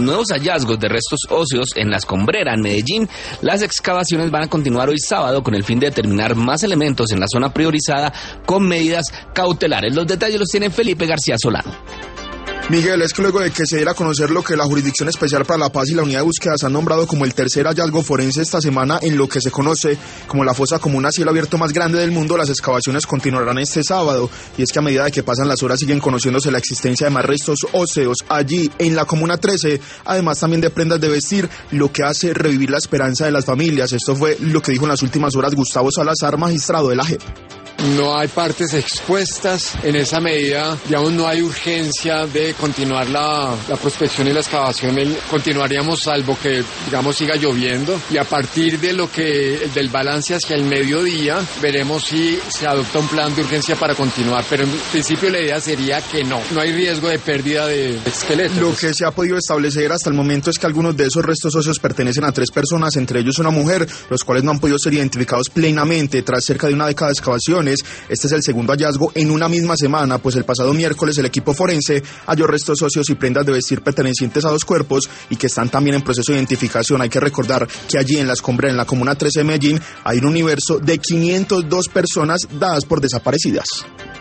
nuevos hallazgos de restos óseos en La Escombrera, en Medellín. Las excavaciones van a continuar hoy sábado con el fin de determinar más elementos en la zona priorizada con medidas cautelares. Los detalles los tiene Felipe García Solano. Miguel, es que luego de que se diera a conocer lo que la Jurisdicción Especial para la Paz y la Unidad de Búsquedas han nombrado como el tercer hallazgo forense esta semana en lo que se conoce como la fosa común a cielo abierto más grande del mundo, las excavaciones continuarán este sábado. Y es que a medida de que pasan las horas siguen conociéndose la existencia de más restos óseos allí en la Comuna 13, además también de prendas de vestir, lo que hace revivir la esperanza de las familias. Esto fue lo que dijo en las últimas horas Gustavo Salazar, magistrado de la JEP. No hay partes expuestas, en esa medida, digamos, no hay urgencia de continuar la prospección y la excavación, continuaríamos salvo que, digamos, siga lloviendo, y a partir de del balance hacia el mediodía, veremos si se adopta un plan de urgencia para continuar, pero en principio la idea sería que no hay riesgo de pérdida de esqueletos. Lo que se ha podido establecer hasta el momento es que algunos de esos restos óseos pertenecen a 3 personas, entre ellos una mujer, los cuales no han podido ser identificados plenamente tras cerca de una década de excavaciones. Este es el segundo hallazgo en una misma semana, pues el pasado miércoles el equipo forense halló restos óseos y prendas de vestir pertenecientes a 2 cuerpos y que están también en proceso de identificación. Hay que recordar que allí en La Escombrera, en la Comuna 13 de Medellín, hay un universo de 502 personas dadas por desaparecidas.